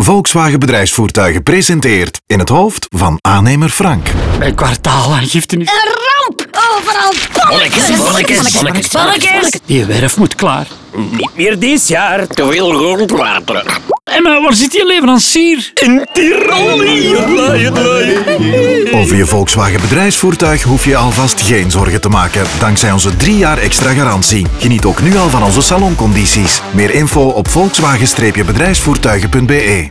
Volkswagen Bedrijfsvoertuigen presenteert in het hoofd van aannemer Frank. Mijn kwartaalaangifte is... Een ramp! Overal Mannekes. Die werf moet klaar. Niet meer dit jaar. Te veel grondwater. En maar waar zit je leverancier? In Tirol. Over je Volkswagen Bedrijfsvoertuig hoef je alvast geen zorgen te maken, dankzij onze 3 jaar extra garantie. Geniet ook nu al van onze saloncondities. Meer info op volkswagen-bedrijfsvoertuigen.be.